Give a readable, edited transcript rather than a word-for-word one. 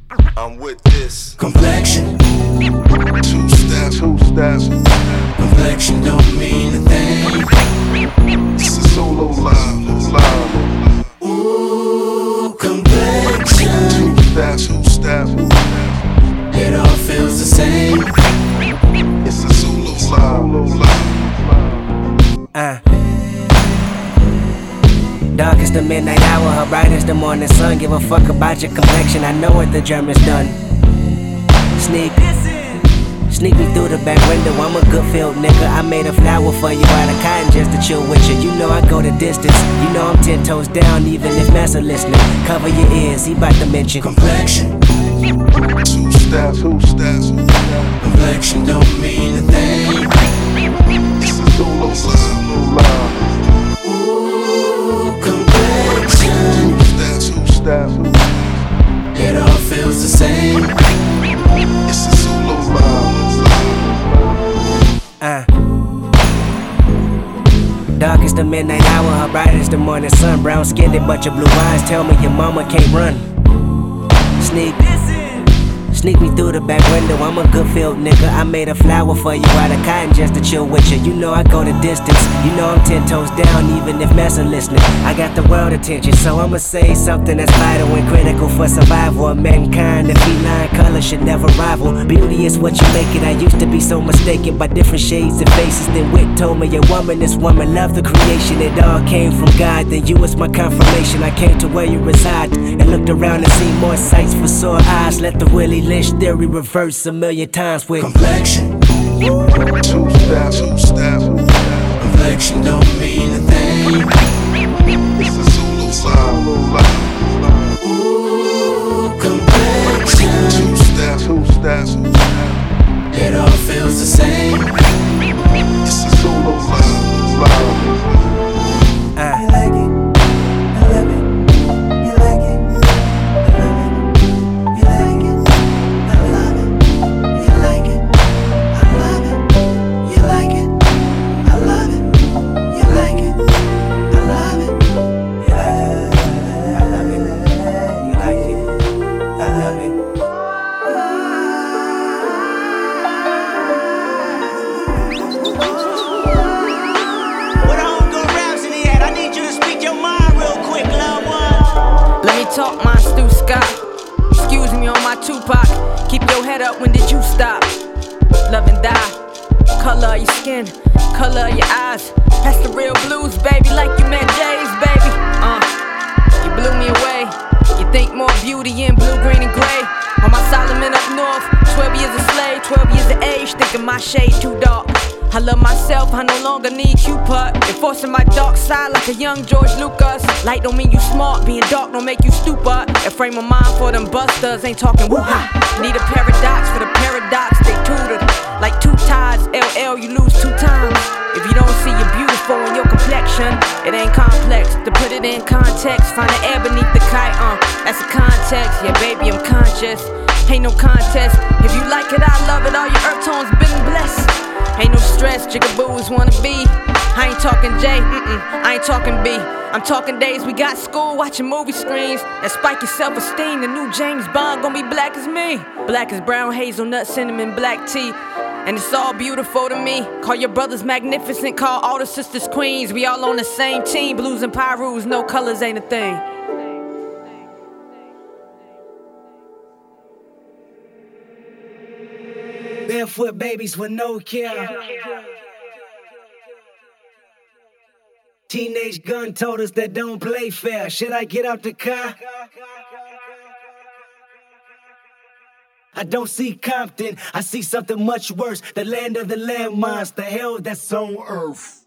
I'm with this complexion. Two steps. Complexion don't mean a thing. It's a solo live. Ooh, complexion. Two steps. It all feels the same. It's a solo live. Dark is the midnight hour, her bright is the morning sun. Give a fuck about your complexion, I know what the Germans done. Sneak me through the back window, I'm a good field nigga. I made a flower for you out of cotton just to chill with you. You know I go the distance, you know I'm 10 toes down even if Massa listening. Cover your ears, he bout to mention complexion. Two steps. Complexion don't mean a thing. It's a solo live. Ooh, complexion. Two steps. It all feels the same. It's a solo live. Dark is the midnight hour, her bright is the morning sun. Brown skinned but your blue eyes tell me your mama can't run. Sneak me through the back window, I'm a good field nigga. I made a flower for you out of cotton just to chill with you. You know I go the distance, you know I'm 10 toes down even if Massa listening. I got the world attention, so I'ma say something that's vital and critical for survival of mankind. The feline color should never rival. Beauty is what you make it. I used to be so mistaken by different shades and faces. Then Wit told me a woman is woman, love the creation. It all came from God, then you was my confirmation. I came to where you reside and looked around and seen more sights for sore eyes. Let the Willie Lynch theory reverse a million times with complexion. Two steps. Complexion don't mean a thing. It's a solo live. Ooh, complexion. Two steps. It all feels the same. It's a solo live. You like it? I love it. You like it? I love it. You like it? I love it. You like it? I love it. You like it? I love it. You like it? I love it. I love it. You like it? I love it. What a homegirl Rhapsody at? I need you to speak your mind real quick, loved one. Let me talk my Stu Scott. Excuse me on my Tupac. Keep your head up, when did you stop? Love and die. Color of your skin, color of your eyes. That's the real blues, baby, like you met Jay's, baby. You blew me away. You think more beauty in blue, green, and gray. On my Solomon up north, 12 years a slave, 12 years of age, thinking my shade too dark. I love myself, I no longer need Cupid. Enforcing my dark side like a young George Lucas. Light don't mean you smart, being dark don't make you stupid. A frame of mind for them busters, ain't talking woo-ha. Need a paradox for the paradox, they tutored. Like two tides, LL, you lose 2 times. If you don't see you're beautiful in your complexion, it ain't complex. To put it in context, find the air beneath the kite, that's the context. Yeah, baby, I'm conscious. Ain't no contest. If you like it, I love it. All your earth tones been blessed. Ain't no stress, jigaboos wanna be. I ain't talking J, I ain't talking B. I'm talking days we got school, watching movie screens. That spike your self-esteem, the new James Bond gon' be black as me. Black as brown, hazelnut, cinnamon, black tea. And it's all beautiful to me. Call your brothers magnificent, call all the sisters queens. We all on the same team, blues and pyrus, no colors ain't a thing. barefoot babies with no care. Teenage gun told us that don't play fair. Should I get out the car? I don't see Compton, I see something much worse. The land of the landmines, the hell that's on earth.